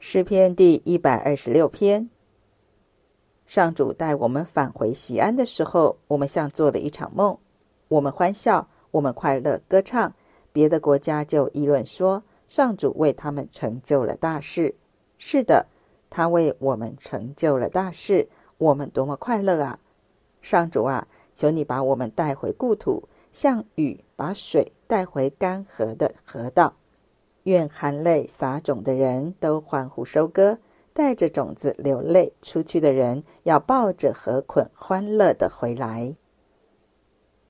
诗篇第126篇。上主带我们返回锡安的时候，我们像做了一场梦。我们欢笑，我们快乐歌唱，别的国家就议论说，上主为他们成就了大事。是的，他为我们成就了大事，我们多么快乐啊！上主啊，求你把我们带回故土，像雨把水带回干涸的河道。愿含泪撒种的人都欢呼收割，带着种子流泪出去的人要抱着禾捆欢乐地回来。